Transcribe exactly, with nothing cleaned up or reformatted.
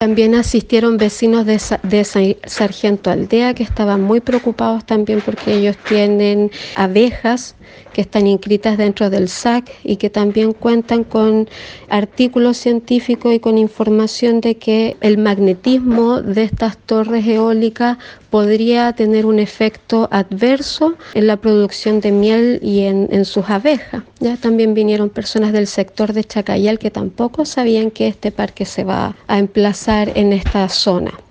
También asistieron vecinos de, Sa- de Sa- Sargento Aldea, que estaban muy preocupados también porque ellos tienen abejas que están inscritas dentro del S A C y que también cuentan con artículos científicos y con información de que el magnetismo de estas torres eólicas podría tener un efecto adverso en la producción de miel y en, en sus abejas. Ya también vinieron personas del sector de Chacayal que tampoco sabían que este parque se va a emplazar en esta zona.